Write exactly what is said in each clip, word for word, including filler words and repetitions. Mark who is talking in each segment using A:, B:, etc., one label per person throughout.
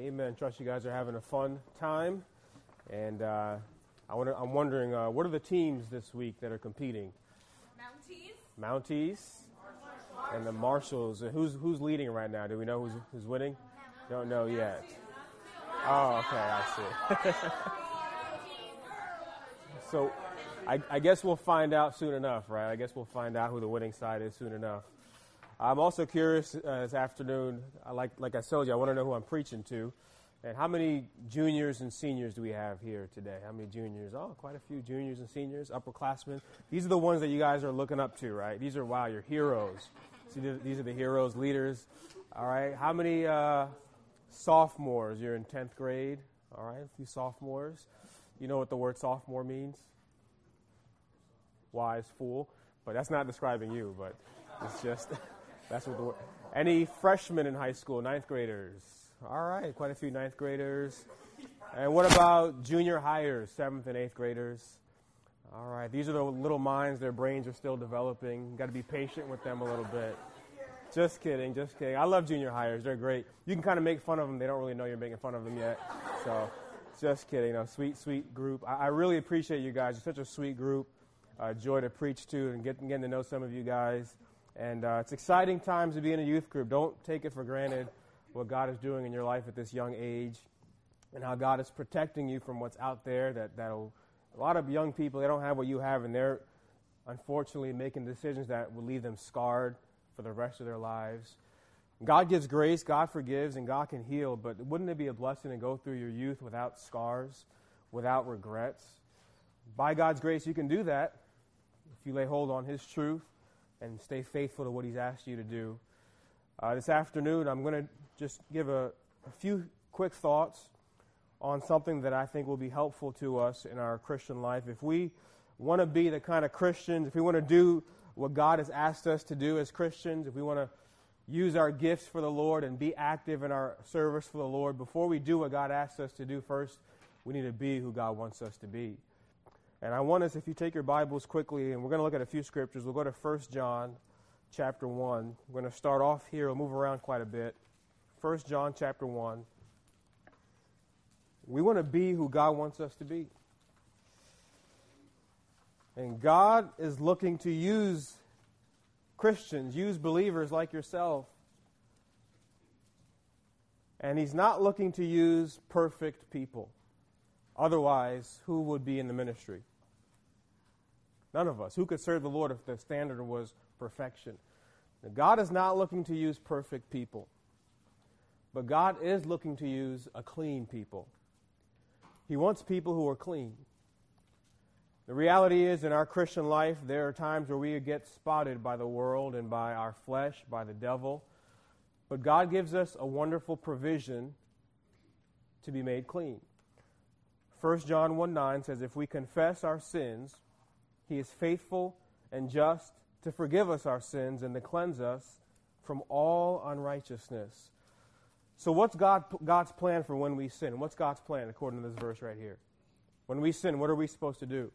A: Amen. Trust you guys are having a fun time. And uh, I wonder, I'm wondering, uh, what are the teams this week that are competing?
B: Mounties.
A: Mounties. And the Marshals. And who's who's leading right now? Do we know who's who's winning? Don't know yet. Oh, okay, I see. So I, I guess we'll find out soon enough, right? I guess we'll find out who the winning side is soon enough. I'm also curious uh, this afternoon, I like like I told you, I want to know who I'm preaching to. And how many juniors and seniors do we have here today? How many juniors? Oh, quite a few juniors and seniors, upperclassmen. These are the ones that you guys are looking up to, right? These are, wow, your heroes. See, these are the heroes, leaders. All right. How many uh, sophomores? You're in tenth grade. All right. A few sophomores. You know what the word sophomore means? Wise fool. But that's not describing you, but it's just, that's what the word. Any freshmen in high school, ninth graders? All right, quite a few ninth graders. And what about junior hires, seventh and eighth graders? All right, these are the little minds, their brains are still developing. Got to be patient with them a little bit. Just kidding, just kidding. I love junior hires, they're great. You can kind of make fun of them, they don't really know you're making fun of them yet. So, just kidding, a sweet, sweet group. I, I really appreciate you guys, you're such a sweet group. Uh, joy to preach to and get, getting to know some of you guys. And uh, it's exciting times to be in a youth group. Don't take it for granted what God is doing in your life at this young age and how God is protecting you from what's out there. That that'll, a lot of young people, they don't have what you have, and they're unfortunately making decisions that will leave them scarred for the rest of their lives. God gives grace, God forgives, and God can heal, but wouldn't it be a blessing to go through your youth without scars, without regrets? By God's grace, you can do that if you lay hold on His truth and stay faithful to what He's asked you to do. Uh, this afternoon, I'm going to just give a, a few quick thoughts on something that I think will be helpful to us in our Christian life. If we want to be the kind of Christians, if we want to do what God has asked us to do as Christians, if we want to use our gifts for the Lord and be active in our service for the Lord, before we do what God asks us to do, first, we need to be who God wants us to be. And I want us, if you take your Bibles quickly, and we're going to look at a few scriptures. We'll go to First John chapter one. We're going to start off here. We'll move around quite a bit. First John chapter one. We want to be who God wants us to be. And God is looking to use Christians, use believers like yourself. And He's not looking to use perfect people. Otherwise, who would be in the ministry? None of us. Who could serve the Lord if the standard was perfection? Now, God is not looking to use perfect people. But God is looking to use a clean people. He wants people who are clean. The reality is, in our Christian life, there are times where we get spotted by the world and by our flesh, by the devil. But God gives us a wonderful provision to be made clean. First John one nine says, if we confess our sins, He is faithful and just to forgive us our sins and to cleanse us from all unrighteousness. So what's God, God's plan for when we sin? What's God's plan according to this verse right here? When we sin, what are we supposed to do?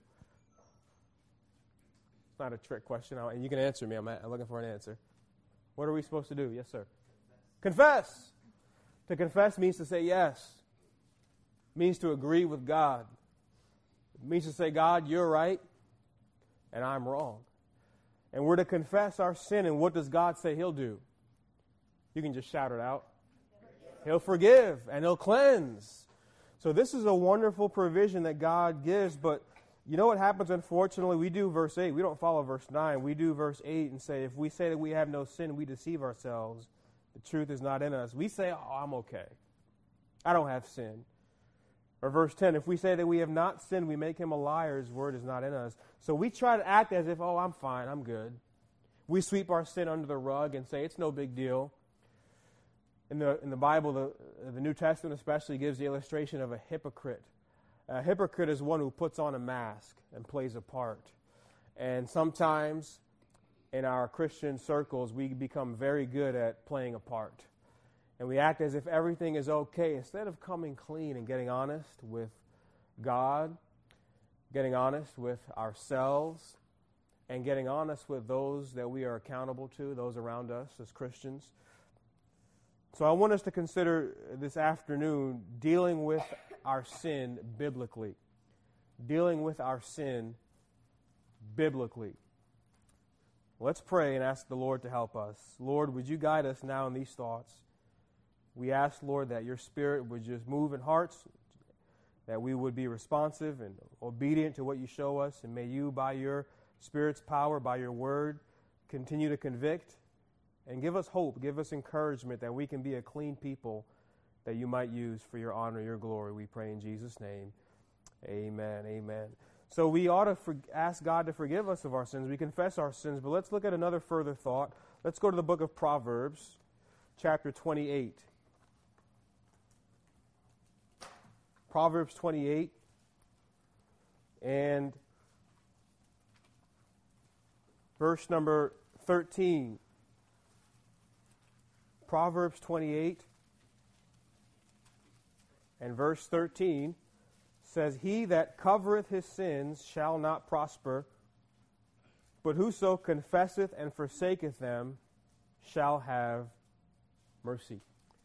A: It's not a trick question, and you can answer me. I'm looking for an answer. What are we supposed to do? Yes, sir. Confess. Confess. To confess means to say yes. Means to agree with God. It means to say, God, you're right, and I'm wrong. And we're to confess our sin, and what does God say He'll do? You can just shout it out. He'll forgive, and He'll cleanse. So this is a wonderful provision that God gives, but you know what happens, unfortunately? We do verse eight. We don't follow verse nine. We do verse eight and say, if we say that we have no sin, we deceive ourselves. The truth is not in us. We say, oh, I'm okay. I don't have sin. Or verse ten, if we say that we have not sinned, we make Him a liar, His word is not in us. So we try to act as if, oh, I'm fine, I'm good. We sweep our sin under the rug and say, it's no big deal. In the in the Bible, the, the New Testament especially gives the illustration of a hypocrite. A hypocrite is one who puts on a mask and plays a part. And sometimes in our Christian circles, we become very good at playing a part. And we act as if everything is okay instead of coming clean and getting honest with God, getting honest with ourselves, and getting honest with those that we are accountable to, those around us as Christians. So I want us to consider this afternoon dealing with our sin biblically. Dealing with our sin biblically. Let's pray and ask the Lord to help us. Lord, would you guide us now in these thoughts? We ask, Lord, that your Spirit would just move in hearts, that we would be responsive and obedient to what you show us, and may you, by your Spirit's power, by your word, continue to convict and give us hope, give us encouragement that we can be a clean people that you might use for your honor, your glory. We pray in Jesus' name. Amen, amen. So we ought to for, ask God to forgive us of our sins. We confess our sins, but let's look at another further thought. Let's go to the book of Proverbs, chapter twenty-eight. Proverbs twenty-eight, and verse number thirteen. Proverbs twenty-eight and verse thirteen says, "He that covereth his sins shall not prosper, but whoso confesseth and forsaketh them shall have mercy."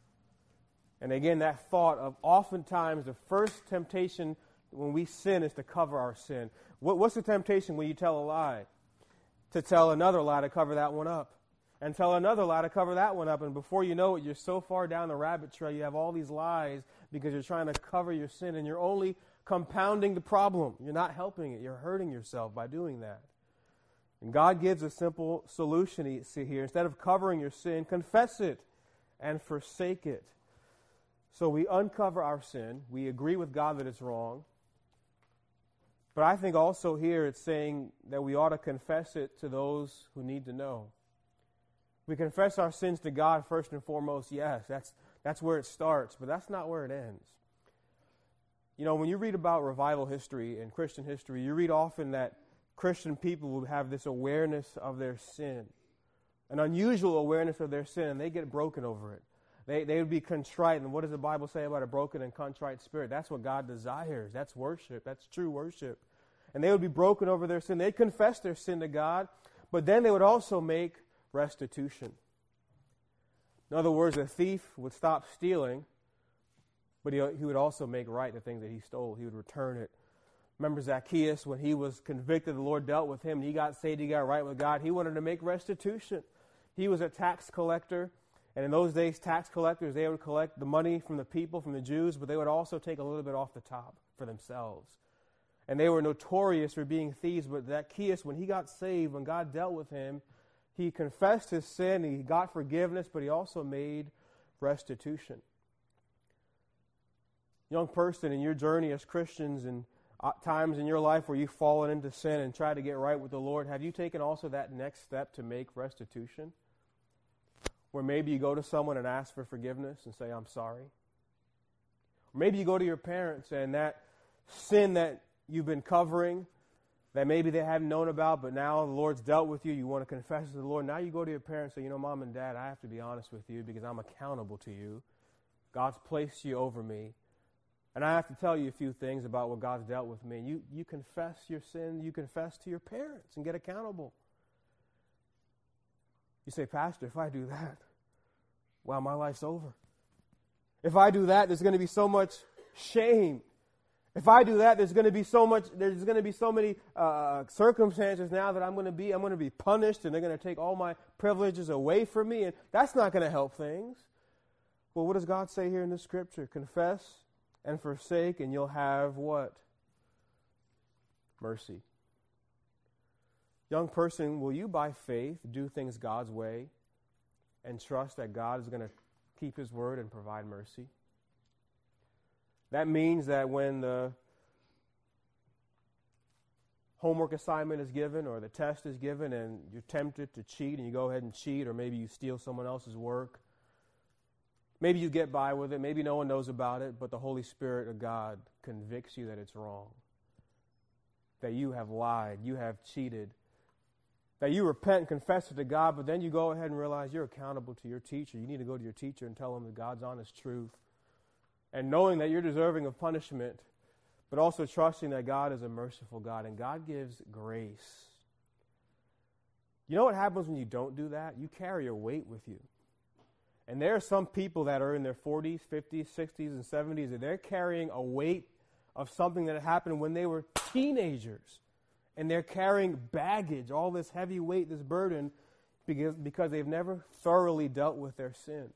A: And again, that thought of oftentimes the first temptation when we sin is to cover our sin. What, what's the temptation when you tell a lie? To tell another lie to cover that one up. And tell another lie to cover that one up. And before you know it, you're so far down the rabbit trail, you have all these lies because you're trying to cover your sin, and you're only compounding the problem. You're not helping it. You're hurting yourself by doing that. And God gives a simple solution here. Instead of covering your sin, confess it and forsake it. So we uncover our sin. We agree with God that it's wrong. But I think also here it's saying that we ought to confess it to those who need to know. We confess our sins to God first and foremost, yes, that's, that's where it starts, but that's not where it ends. You know, when you read about revival history and Christian history, you read often that Christian people will have this awareness of their sin, an unusual awareness of their sin, and they get broken over it. They, they would be contrite, and what does the Bible say about a broken and contrite spirit? That's what God desires. That's worship. That's true worship. And they would be broken over their sin. They'd confess their sin to God, but then they would also make restitution. In other words, a thief would stop stealing, but he, he would also make right the things that he stole. He would return it. Remember Zacchaeus, when he was convicted, the Lord dealt with him, and he got saved, he got right with God. He wanted to make restitution. He was a tax collector, and in those days, tax collectors, they would collect the money from the people, from the Jews, but they would also take a little bit off the top for themselves. And they were notorious for being thieves, but Zacchaeus, when he got saved, when God dealt with him, he confessed his sin, he got forgiveness, but he also made restitution. Young person, in your journey as Christians and uh, times in your life where you've fallen into sin and tried to get right with the Lord, have you taken also that next step to make restitution? Where maybe you go to someone and ask for forgiveness and say, I'm sorry. Or maybe you go to your parents and that sin that you've been covering, that maybe they haven't known about, but now the Lord's dealt with you, you want to confess it to the Lord. Now you go to your parents and say, you know, Mom and Dad, I have to be honest with you because I'm accountable to you. God's placed you over me. And I have to tell you a few things about what God's dealt with me. You, you confess your sin, you confess to your parents and get accountable. You say, Pastor, if I do that, wow, my life's over. If I do that, there's going to be so much shame. If I do that, there's going to be so much. There's going to be so many uh, circumstances now that I'm going to be. I'm going to be punished, and they're going to take all my privileges away from me, and that's not going to help things. Well, what does God say here in the Scripture? Confess and forsake, and you'll have what? Mercy. Young person, will you by faith do things God's way and trust that God is going to keep His word and provide mercy? That means that when the homework assignment is given or the test is given and you're tempted to cheat and you go ahead and cheat, or maybe you steal someone else's work, maybe you get by with it, maybe no one knows about it, but the Holy Spirit of God convicts you that it's wrong, that you have lied, you have cheated, that you repent and confess it to God, but then you go ahead and realize you're accountable to your teacher. You need to go to your teacher and tell him that God's honest truth. And knowing that you're deserving of punishment, but also trusting that God is a merciful God, and God gives grace. You know what happens when you don't do that? You carry a weight with you. And there are some people that are in their forties, fifties, sixties, and seventies, and they're carrying a weight of something that happened when they were teenagers. And they're carrying baggage, all this heavy weight, this burden, because, because they've never thoroughly dealt with their sin.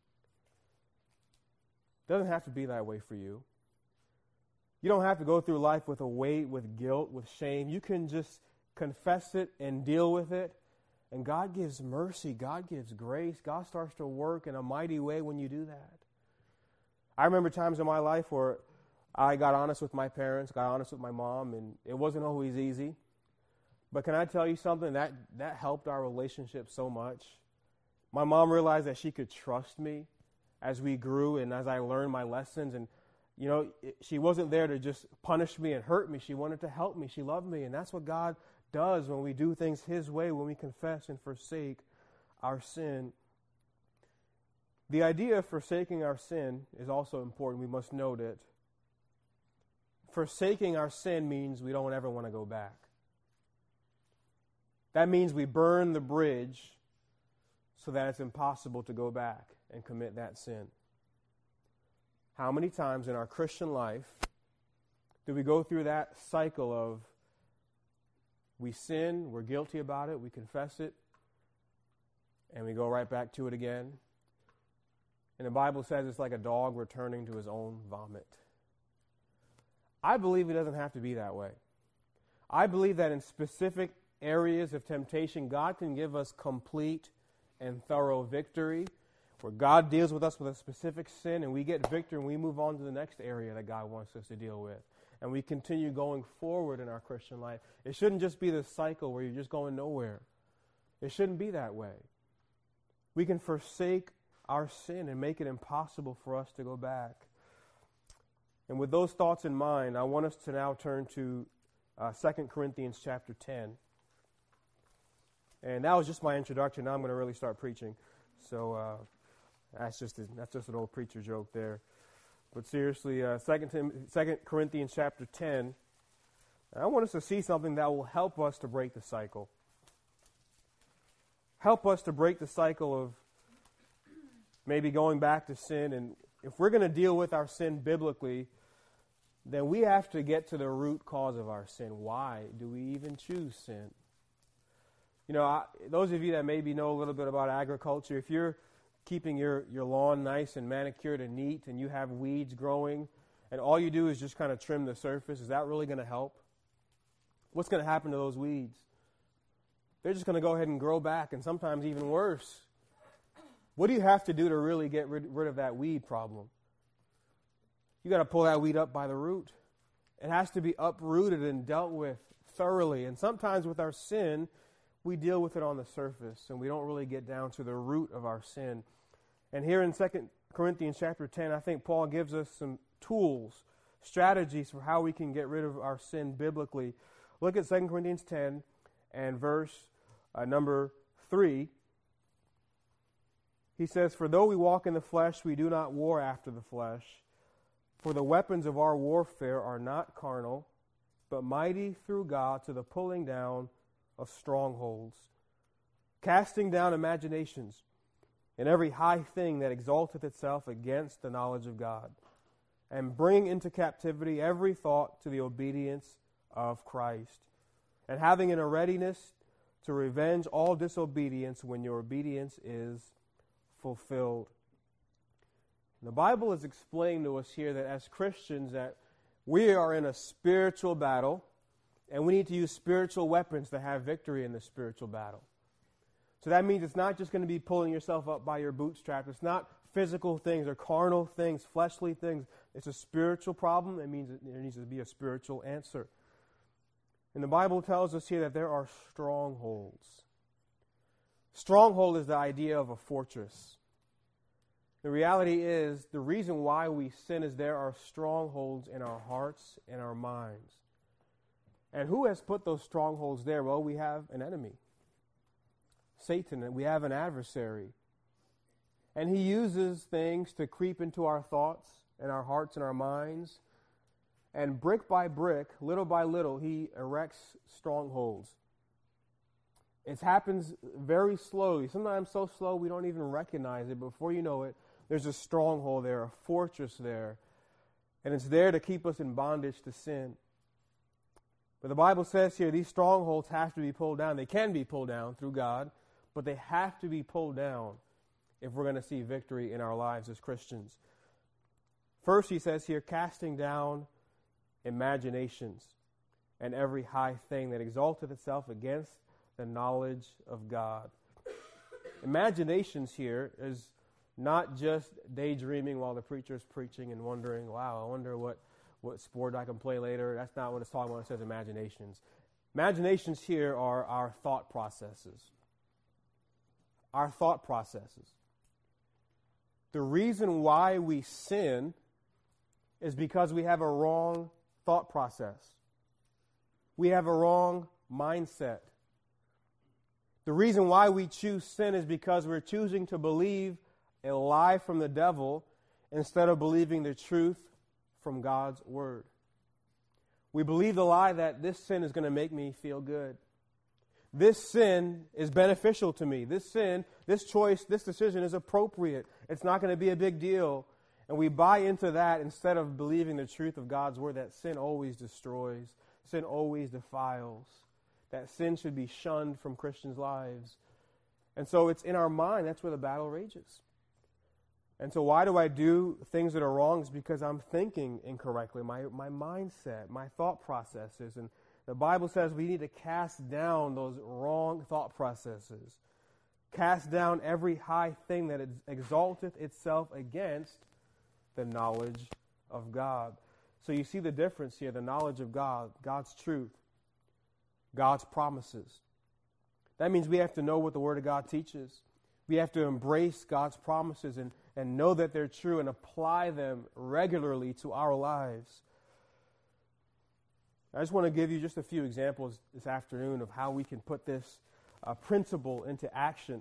A: It doesn't have to be that way for you. You don't have to go through life with a weight, with guilt, with shame. You can just confess it and deal with it. And God gives mercy. God gives grace. God starts to work in a mighty way when you do that. I remember times in my life where I got honest with my parents, got honest with my mom, and it wasn't always easy. But can I tell you something? That, that helped our relationship so much. My mom realized that she could trust me as we grew and as I learned my lessons. And, you know, it, she wasn't there to just punish me and hurt me. She wanted to help me. She loved me. And that's what God does when we do things His way, when we confess and forsake our sin. The idea of forsaking our sin is also important. We must note it. Forsaking our sin means we don't ever want to go back. That means we burn the bridge so that it's impossible to go back and commit that sin. How many times in our Christian life do we go through that cycle of we sin, we're guilty about it, we confess it, and we go right back to it again? And the Bible says it's like a dog returning to his own vomit. I believe it doesn't have to be that way. I believe that in specific areas of temptation, God can give us complete and thorough victory, where God deals with us with a specific sin and we get victory and we move on to the next area that God wants us to deal with. And we continue going forward in our Christian life. It shouldn't just be this cycle where you're just going nowhere. It shouldn't be that way. We can forsake our sin and make it impossible for us to go back. And with those thoughts in mind, I want us to now turn to uh, Second Corinthians chapter ten. And that was just my introduction. Now I'm going to really start preaching. So uh, that's just a, that's just an old preacher joke there. But seriously, uh, Second Corinthians chapter ten, I want us to see something that will help us to break the cycle. Help us to break the cycle of maybe going back to sin. And if we're going to deal with our sin biblically, then we have to get to the root cause of our sin. Why do we even choose sin? You know, I, those of you that maybe know a little bit about agriculture, if you're keeping your, your lawn nice and manicured and neat and you have weeds growing and all you do is just kind of trim the surface, is that really going to help? What's going to happen to those weeds? They're just going to go ahead and grow back, and sometimes even worse. What do you have to do to really get rid, rid of that weed problem? You got to pull that weed up by the root. It has to be uprooted and dealt with thoroughly. And sometimes with our sin, we deal with it on the surface, and we don't really get down to the root of our sin. And here in Second Corinthians chapter ten, I think Paul gives us some tools, strategies for how we can get rid of our sin biblically. Look at Second Corinthians ten and verse uh, number three. He says, "For though we walk in the flesh, we do not war after the flesh. For the weapons of our warfare are not carnal, but mighty through God to the pulling down of strongholds, casting down imaginations, and every high thing that exalteth itself against the knowledge of God, and bring into captivity every thought to the obedience of Christ, and having in a readiness to revenge all disobedience when your obedience is fulfilled." The Bible is explaining to us here that as Christians that we are in a spiritual battle, and we need to use spiritual weapons to have victory in the spiritual battle. So that means it's not just going to be pulling yourself up by your bootstraps. It's not physical things or carnal things, fleshly things. It's a spiritual problem. It means there needs to be a spiritual answer. And the Bible tells us here that there are strongholds. Stronghold is the idea of a fortress. The reality is, the reason why we sin is there are strongholds in our hearts and our minds. And who has put those strongholds there? Well, we have an enemy, Satan, and we have an adversary. And he uses things to creep into our thoughts and our hearts and our minds. And brick by brick, little by little, he erects strongholds. It happens very slowly. Sometimes so slow we don't even recognize it. Before you know it, there's a stronghold there, a fortress there. And it's there to keep us in bondage to sin. But the Bible says here these strongholds have to be pulled down. They can be pulled down through God, but they have to be pulled down if we're going to see victory in our lives as Christians. First, he says here, casting down imaginations and every high thing that exalteth itself against the knowledge of God. Imaginations here is not just daydreaming while the preacher's preaching and wondering, wow, I wonder what, what sport I can play later. That's not what it's talking about when it says imaginations. Imaginations here are our thought processes. Our thought processes. The reason why we sin is because we have a wrong thought process. We have a wrong mindset. The reason why we choose sin is because we're choosing to believe a lie from the devil instead of believing the truth from God's word. We believe the lie that this sin is going to make me feel good. This sin is beneficial to me. This sin, this choice, this decision is appropriate. It's not going to be a big deal. And we buy into that instead of believing the truth of God's word that sin always destroys, sin always defiles, that sin should be shunned from Christians' lives. And so it's in our mind, that's where the battle rages. And so why do I do things that are wrong? It's because I'm thinking incorrectly, my, my mindset, my thought processes. And the Bible says we need to cast down those wrong thought processes. Cast down every high thing that exalteth itself against the knowledge of God. So you see the difference here, the knowledge of God, God's truth, God's promises. That means we have to know what the Word of God teaches. We have to embrace God's promises and, and know that they're true and apply them regularly to our lives. I just want to give you just a few examples this afternoon of how we can put this uh, principle into action.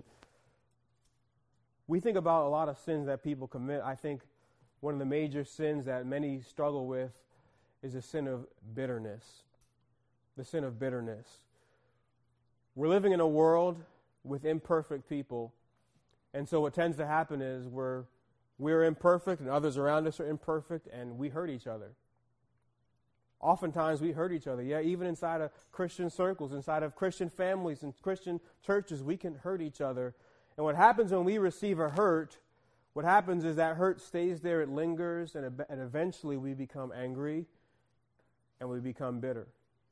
A: We think about a lot of sins that people commit. I think one of the major sins that many struggle with is the sin of bitterness. The sin of bitterness. We're living in a world with imperfect people, and so what tends to happen is we're, we're imperfect and others around us are imperfect, and we hurt each other. Oftentimes we hurt each other. Yeah, even inside of Christian circles, inside of Christian families and Christian churches, we can hurt each other. And what happens when we receive a hurt, what happens is that hurt stays there, it lingers, and, and eventually we become angry and we become bitter.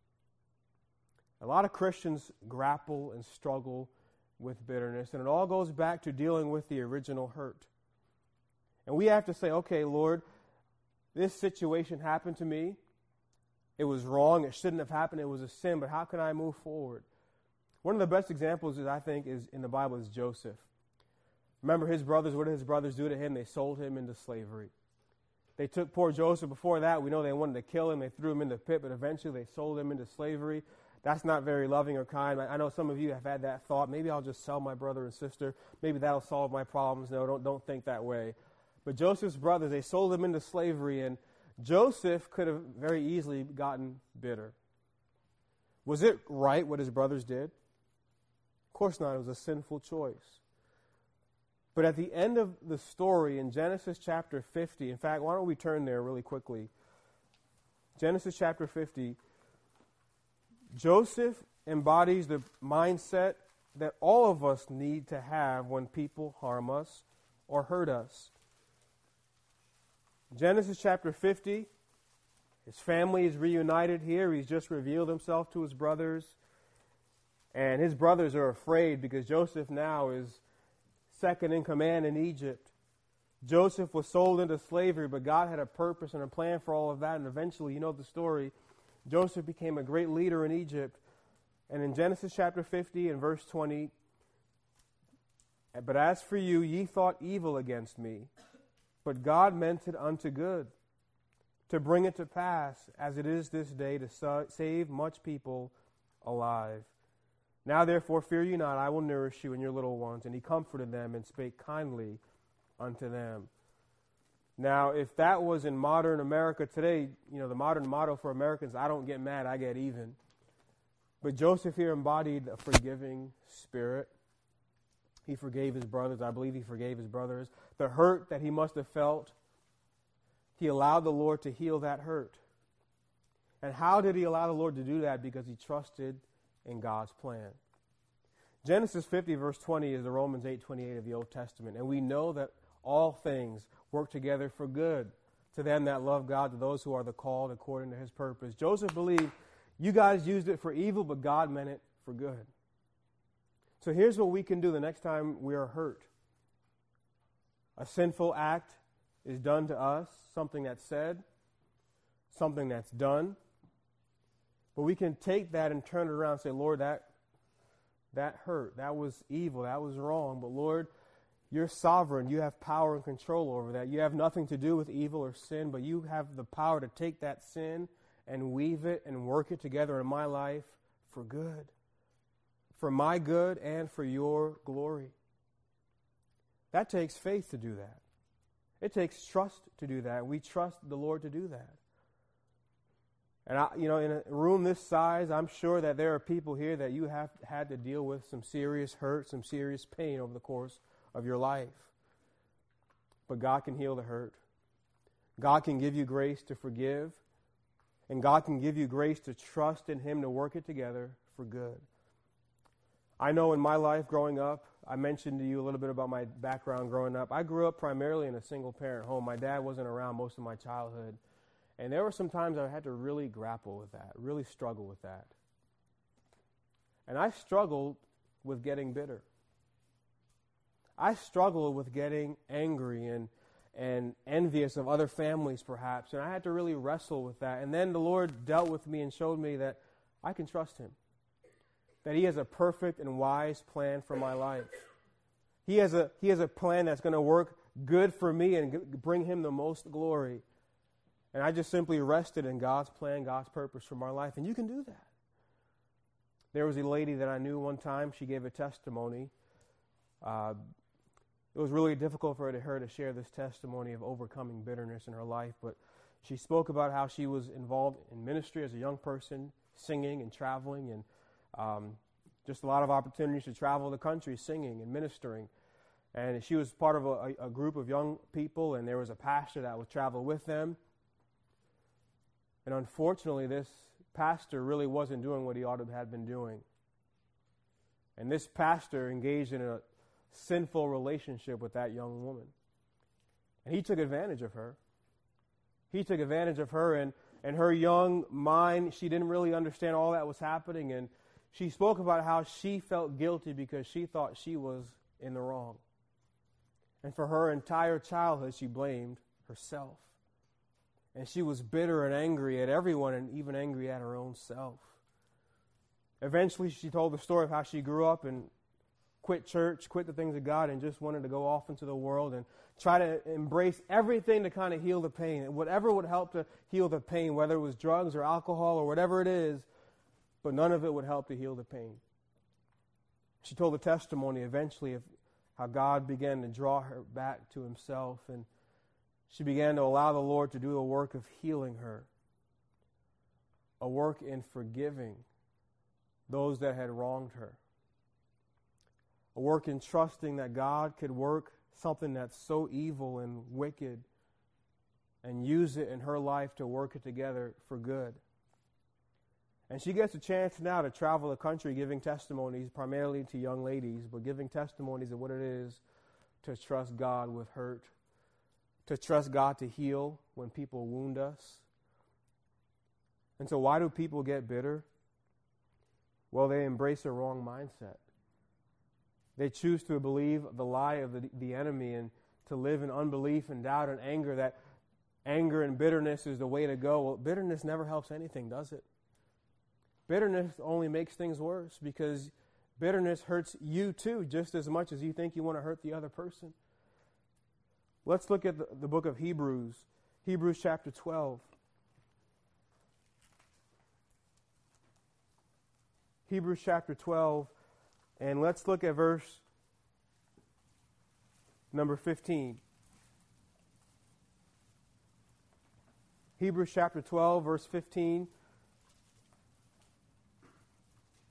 A: A lot of Christians grapple and struggle with bitterness, and it all goes back to dealing with the original hurt. And we have to say, okay, Lord, this situation happened to me. It was wrong. It shouldn't have happened. It was a sin, but how can I move forward? One of the best examples, is, I think, is in the Bible is Joseph. Remember his brothers, what did his brothers do to him? They sold him into slavery. They took poor Joseph. Before that, we know they wanted to kill him. They threw him in the pit, but eventually they sold him into slavery. That's not very loving or kind. I know some of you have had that thought. Maybe I'll just sell my brother and sister. Maybe that'll solve my problems. No, don't, don't think that way. But Joseph's brothers, they sold him into slavery, and Joseph could have very easily gotten bitter. Was it right what his brothers did? Of course not. It was a sinful choice. But at the end of the story in Genesis chapter fifty, in fact, why don't we turn there really quickly? Genesis chapter fifty, Joseph embodies the mindset that all of us need to have when people harm us or hurt us. Genesis chapter fifty, his family is reunited here. He's just revealed himself to his brothers. And his brothers are afraid because Joseph now is second in command in Egypt. Joseph was sold into slavery, but God had a purpose and a plan for all of that. And eventually, you know the story, Joseph became a great leader in Egypt. And in Genesis chapter fifty and verse twenty, but as for you, ye thought evil against me, but God meant it unto good, to bring it to pass, as it is this day, to sa- save much people alive. Now therefore fear you not, I will nourish you and your little ones. And he comforted them and spake kindly unto them. Now, if that was in modern America today, you know, the modern motto for Americans, I don't get mad, I get even. But Joseph here embodied a forgiving spirit. He forgave his brothers. I believe he forgave his brothers. The hurt that he must have felt, he allowed the Lord to heal that hurt. And how did he allow the Lord to do that? Because he trusted in God's plan. Genesis fifty, verse twenty, is the Romans eight twenty-eight of the Old Testament. And we know that all things work together for good to them that love God, to those who are the called according to his purpose. Joseph believed you guys used it for evil, but God meant it for good. So here's what we can do the next time we are hurt. A sinful act is done to us, something that's said, something that's done. But we can take that and turn it around and say, Lord, that, that hurt, that was evil, that was wrong. But Lord, you're sovereign. You have power and control over that. You have nothing to do with evil or sin, but you have the power to take that sin and weave it and work it together in my life for good. For my good and for your glory. That takes faith to do that. It takes trust to do that. We trust the Lord to do that. And, I, you know, in a room this size, I'm sure that there are people here that you have had to deal with some serious hurt, some serious pain over the course of your life. But God can heal the hurt. God can give you grace to forgive. And God can give you grace to trust in Him to work it together for good. I know in my life growing up, I mentioned to you a little bit about my background growing up. I grew up primarily in a single-parent home. My dad wasn't around most of my childhood. And there were some times I had to really grapple with that, really struggle with that. And I struggled with getting bitter. I struggled with getting angry and, and envious of other families, perhaps. And I had to really wrestle with that. And then the Lord dealt with me and showed me that I can trust Him. That He has a perfect and wise plan for my life. He has a, he has a plan that's going to work good for me and g- bring Him the most glory. And I just simply rested in God's plan, God's purpose for my life. And you can do that. There was a lady that I knew one time. She gave a testimony. Uh, it was really difficult for her to, her to share this testimony of overcoming bitterness in her life. But she spoke about how she was involved in ministry as a young person, singing and traveling, and um, just a lot of opportunities to travel the country singing and ministering. And she was part of a, a group of young people, and there was a pastor that would travel with them. And unfortunately, this pastor really wasn't doing what he ought to have been doing. And this pastor engaged in a sinful relationship with that young woman. And he took advantage of her. He took advantage of her, and, and her young mind, she didn't really understand all that was happening. And she spoke about how she felt guilty because she thought she was in the wrong. And for her entire childhood, she blamed herself. And she was bitter and angry at everyone and even angry at her own self. Eventually, she told the story of how she grew up and quit church, quit the things of God, and just wanted to go off into the world and try to embrace everything to kind of heal the pain. And whatever would help to heal the pain, whether it was drugs or alcohol or whatever it is, but none of it would help to heal the pain. She told the testimony eventually of how God began to draw her back to Himself, and she began to allow the Lord to do a work of healing her, a work in forgiving those that had wronged her, a work in trusting that God could work something that's so evil and wicked and use it in her life to work it together for good. And she gets a chance now to travel the country giving testimonies, primarily to young ladies, but giving testimonies of what it is to trust God with hurt, to trust God to heal when people wound us. And so why do people get bitter? Well, they embrace a wrong mindset. They choose to believe the lie of the, the enemy and to live in unbelief and doubt and anger, that anger and bitterness is the way to go. Well, bitterness never helps anything, does it? Bitterness only makes things worse, because bitterness hurts you too, just as much as you think you want to hurt the other person. Let's look at the, the book of Hebrews, Hebrews chapter twelve. Hebrews chapter twelve, and let's look at verse number fifteen. Hebrews chapter twelve, verse fifteen.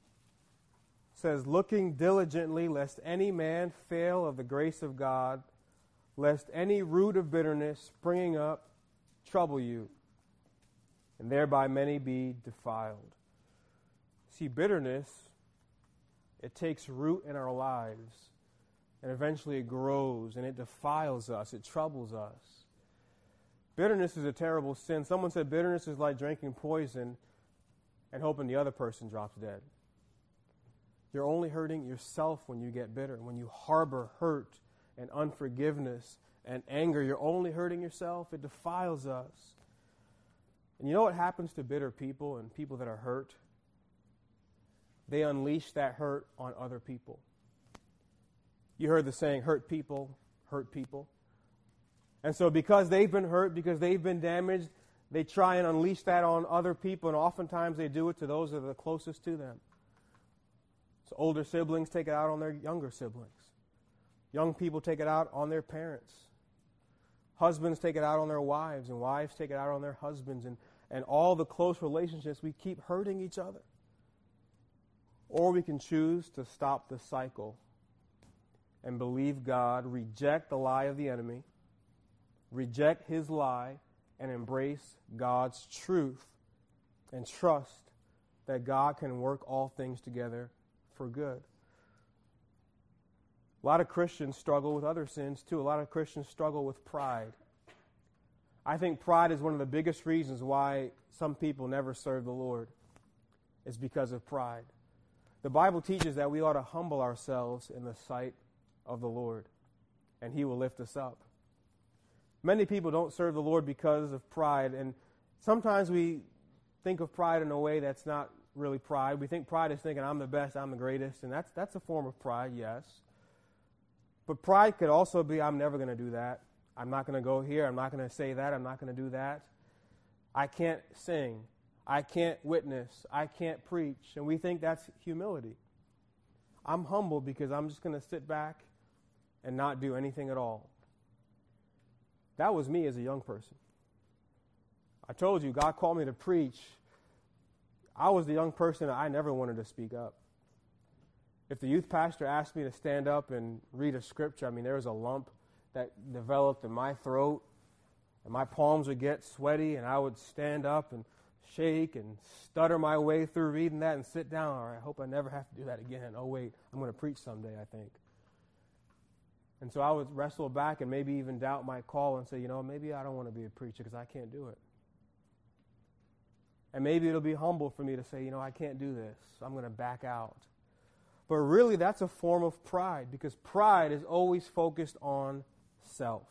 A: says, looking diligently lest any man fail of the grace of God, lest any root of bitterness springing up trouble you, and thereby many be defiled. See, bitterness, it takes root in our lives, and eventually it grows, and it defiles us, it troubles us. Bitterness is a terrible sin. Someone said bitterness is like drinking poison and hoping the other person drops dead. You're only hurting yourself when you get bitter. When you harbor hurt and unforgiveness and anger, you're only hurting yourself. It defiles us. And you know what happens to bitter people and people that are hurt? They unleash that hurt on other people. You heard the saying, hurt people, hurt people. And so because they've been hurt, because they've been damaged, they try and unleash that on other people, and oftentimes they do it to those that are the closest to them. So older siblings take it out on their younger siblings. Young people take it out on their parents. Husbands take it out on their wives, and wives take it out on their husbands. And, and all the close relationships, we keep hurting each other. Or we can choose to stop the cycle and believe God, reject the lie of the enemy, reject his lie, and embrace God's truth and trust that God can work all things together for good. A lot of Christians struggle with other sins too. A lot of Christians struggle with pride. I think pride is one of the biggest reasons why some people never serve the Lord. It's because of pride. The Bible teaches that we ought to humble ourselves in the sight of the Lord, and he will lift us up. Many people don't serve the Lord because of pride, and sometimes we think of pride in a way that's not really pride. We think pride is thinking, I'm the best, I'm the greatest, and that's that's a form of pride, yes. But pride could also be, I'm never going to do that. I'm not going to go here. I'm not going to say that. I'm not going to do that. I can't sing. I can't witness. I can't preach. And we think that's humility. I'm humble because I'm just going to sit back and not do anything at all. That was me as a young person. I told you, God called me to preach. I was the young person that I never wanted to speak up. If the youth pastor asked me to stand up and read a scripture, I mean, there was a lump that developed in my throat, and my palms would get sweaty, and I would stand up and shake and stutter my way through reading that and sit down. All right, I hope I never have to do that again. Oh, wait, I'm going to preach someday, I think. And so I would wrestle back and maybe even doubt my call and say, you know, maybe I don't want to be a preacher because I can't do it. And maybe it'll be humble for me to say, you know, I can't do this. I'm going to back out. But really, that's a form of pride, because pride is always focused on self.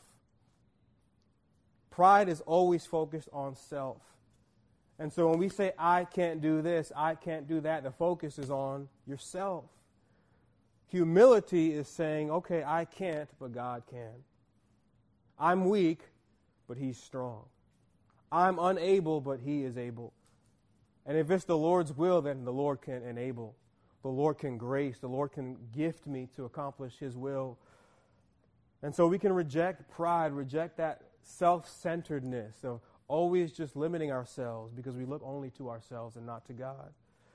A: Pride is always focused on self. And so when we say, I can't do this, I can't do that, the focus is on yourself. Humility is saying, okay, I can't, but God can. I'm weak, but he's strong. I'm unable, but he is able. And if it's the Lord's will, then the Lord can enable. The Lord can grace. The Lord can gift me to accomplish his will. And so we can reject pride, reject that self-centeredness of always just limiting ourselves because we look only to ourselves and not to God.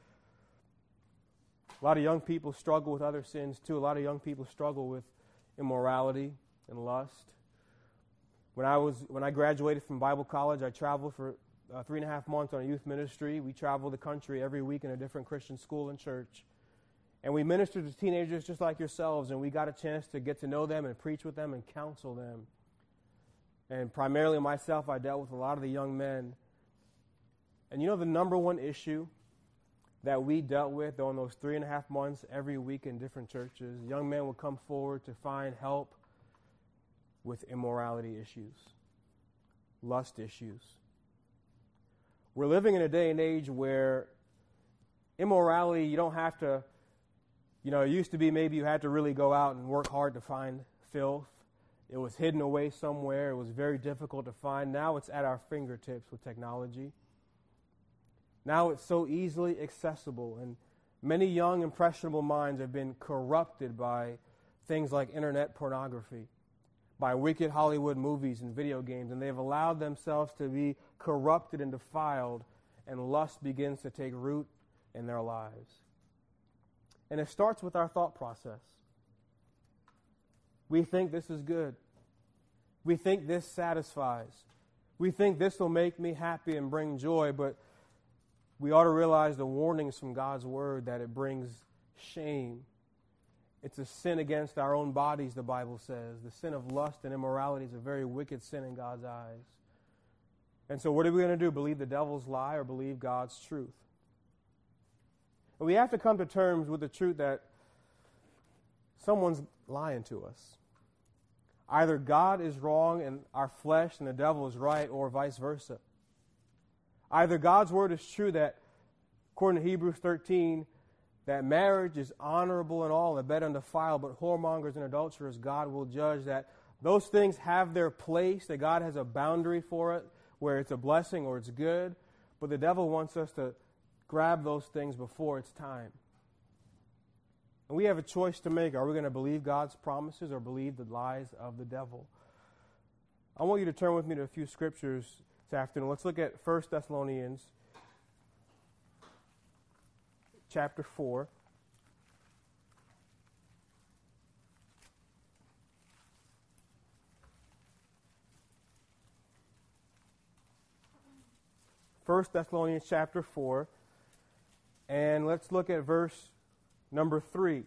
A: A lot of young people struggle with other sins too. A lot of young people struggle with immorality and lust. When I was when I graduated from Bible college, I traveled for uh, three and a half months on a youth ministry. We traveled the country every week in a different Christian school and church. And we ministered to teenagers just like yourselves, and we got a chance to get to know them and preach with them and counsel them. And primarily myself, I dealt with a lot of the young men. And you know the number one issue that we dealt with during those three and a half months every week in different churches, young men would come forward to find help with immorality issues, lust issues. We're living in a day and age where immorality, you don't have to, you know, it used to be maybe you had to really go out and work hard to find filth. It was hidden away somewhere. It was very difficult to find. Now it's at our fingertips with technology. Now it's so easily accessible, and many young, impressionable minds have been corrupted by things like internet pornography, by wicked Hollywood movies and video games, and they've allowed themselves to be corrupted and defiled, and lust begins to take root in their lives. And it starts with our thought process. We think this is good. We think this satisfies. We think this will make me happy and bring joy, but we ought to realize the warnings from God's word that it brings shame. It's a sin against our own bodies, the Bible says. The sin of lust and immorality is a very wicked sin in God's eyes. And so what are we going to do? Believe the devil's lie or believe God's truth? And we have to come to terms with the truth that someone's lying to us. Either God is wrong and our flesh and the devil is right, or vice versa. Either God's word is true that, according to Hebrews thirteen, that marriage is honorable and all, and better undefiled, but whoremongers and adulterers God will judge, that those things have their place, that God has a boundary for it, where it's a blessing or it's good, but the devil wants us to grab those things before it's time. And we have a choice to make. Are we going to believe God's promises or believe the lies of the devil? I want you to turn with me to a few scriptures this afternoon. Let's look at First Thessalonians chapter four. First Thessalonians chapter four. And let's look at verse number three.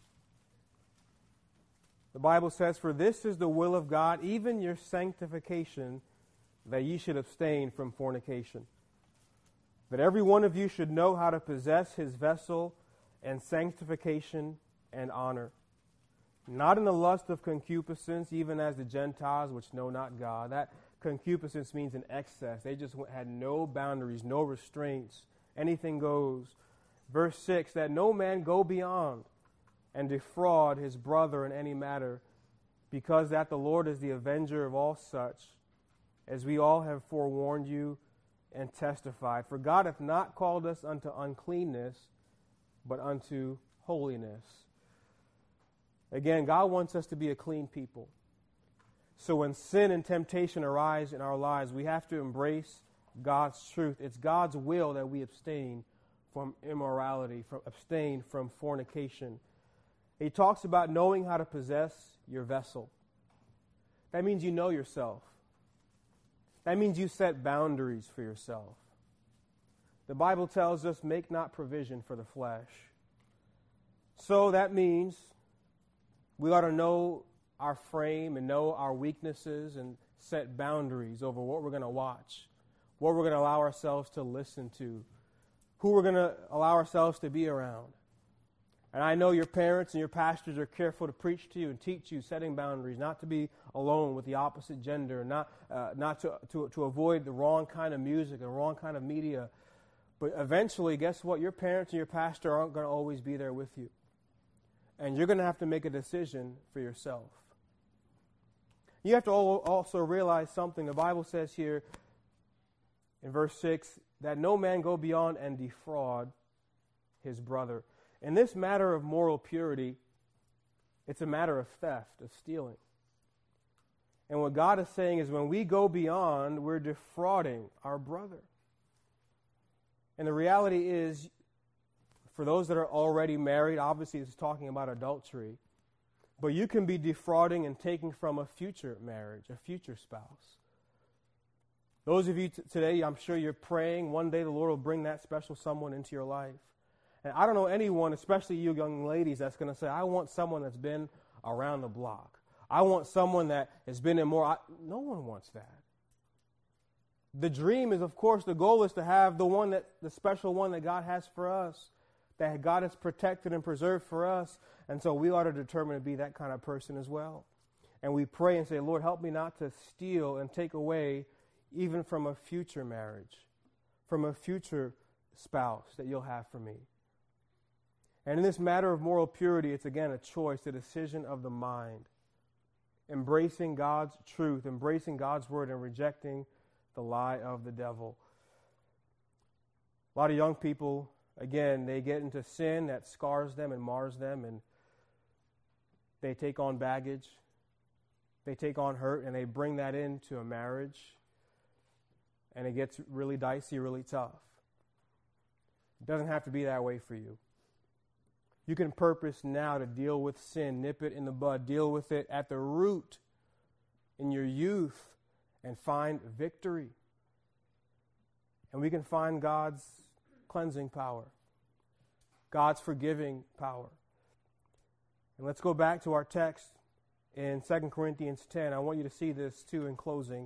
A: The Bible says, "For this is the will of God, even your sanctification, that ye should abstain from fornication. That every one of you should know how to possess his vessel in sanctification and honor, not in the lust of concupiscence, even as the Gentiles which know not God." That concupiscence means an excess. They just had no boundaries, no restraints. Anything goes. Verse six, "That no man go beyond and defraud his brother in any matter, because that the Lord is the avenger of all such, as we all have forewarned you and testified. For God hath not called us unto uncleanness, but unto holiness." Again, God wants us to be a clean people. So when sin and temptation arise in our lives, we have to embrace God's truth. It's God's will that we abstain from immorality, from abstain from fornication. He talks about knowing how to possess your vessel. That means you know yourself. That means you set boundaries for yourself. The Bible tells us, "Make not provision for the flesh." So that means we ought to know our frame and know our weaknesses and set boundaries over what we're going to watch, what we're going to allow ourselves to listen to, who we're going to allow ourselves to be around. And I know your parents and your pastors are careful to preach to you and teach you setting boundaries, not to be alone with the opposite gender, not uh, not to, to, to avoid the wrong kind of music, the wrong kind of media. But eventually, guess what? Your parents and your pastor aren't going to always be there with you. And you're going to have to make a decision for yourself. You have to also realize something. The Bible says here in verse six, that no man go beyond and defraud his brother. In this matter of moral purity, it's a matter of theft, of stealing. And what God is saying is when we go beyond, we're defrauding our brother. And the reality is, for those that are already married, obviously this is talking about adultery, but you can be defrauding and taking from a future marriage, a future spouse. Those of you t- today, I'm sure you're praying one day the Lord will bring that special someone into your life. And I don't know anyone, especially you young ladies, that's going to say, "I want someone that's been around the block. I want someone that has been in more." I, no one wants that. The dream is, of course, the goal is to have the one that, the special one that God has for us, that God has protected and preserved for us. And so we ought to determine to be that kind of person as well. And we pray and say, "Lord, help me not to steal and take away even from a future marriage, from a future spouse that you'll have for me." And in this matter of moral purity, it's again a choice, a decision of the mind. Embracing God's truth, embracing God's word, and rejecting the lie of the devil. A lot of young people, again, they get into sin that scars them and mars them, and they take on baggage, they take on hurt, and they bring that into a marriage, and it gets really dicey, really tough. It doesn't have to be that way for you. You can purpose now to deal with sin, nip it in the bud, deal with it at the root in your youth, and find victory. And we can find God's cleansing power, God's forgiving power. And let's go back to our text in Second Corinthians ten. I want you to see this too in closing.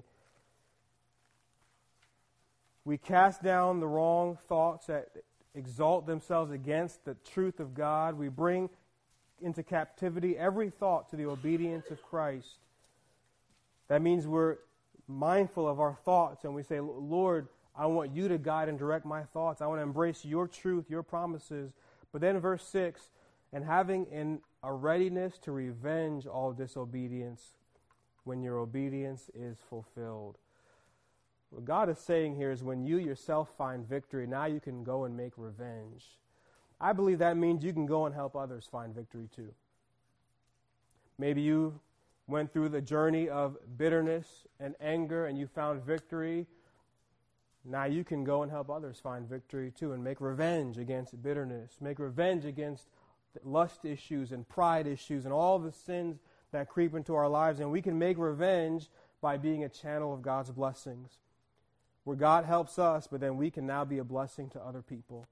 A: We cast down the wrong thoughts that exalt themselves against the truth of God. We bring into captivity every thought to the obedience of Christ. That means we're mindful of our thoughts and we say, Lord, I want you to guide and direct my thoughts. I want to embrace your truth, your promises. But then verse six, and having in a readiness to revenge all disobedience when your obedience is fulfilled. What God is saying here is when you yourself find victory, now you can go and make revenge. I believe that means you can go and help others find victory too. Maybe you went through the journey of bitterness and anger and you found victory. Now you can go and help others find victory too and make revenge against bitterness, make revenge against lust issues and pride issues and all the sins that creep into our lives. And we can make revenge by being a channel of God's blessings, where God helps us, but then we can now be a blessing to other people.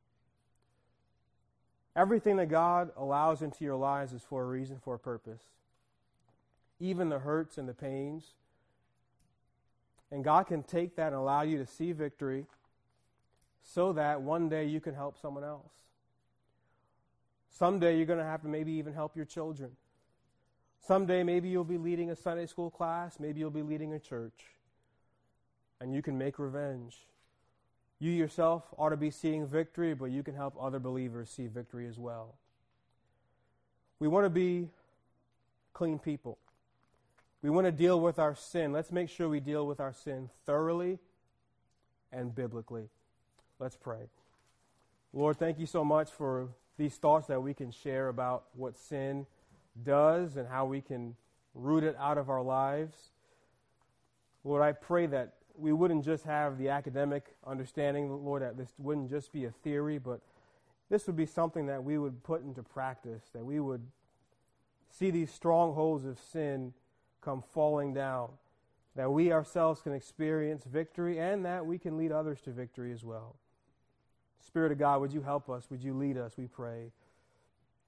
A: Everything that God allows into your lives is for a reason, for a purpose. Even the hurts and the pains. And God can take that and allow you to see victory so that one day you can help someone else. Someday you're going to have to maybe even help your children. Someday maybe you'll be leading a Sunday school class, maybe you'll be leading a church. And you can make revenge. You yourself ought to be seeing victory, but you can help other believers see victory as well. We want to be clean people. We want to deal with our sin. Let's make sure we deal with our sin thoroughly and biblically. Let's pray. Lord, thank you so much for these thoughts that we can share about what sin does and how we can root it out of our lives. Lord, I pray that we wouldn't just have the academic understanding, Lord, that this wouldn't just be a theory, but this would be something that we would put into practice, that we would see these strongholds of sin come falling down, that we ourselves can experience victory and that we can lead others to victory as well. Spirit of God, would you help us? Would you lead us, we pray.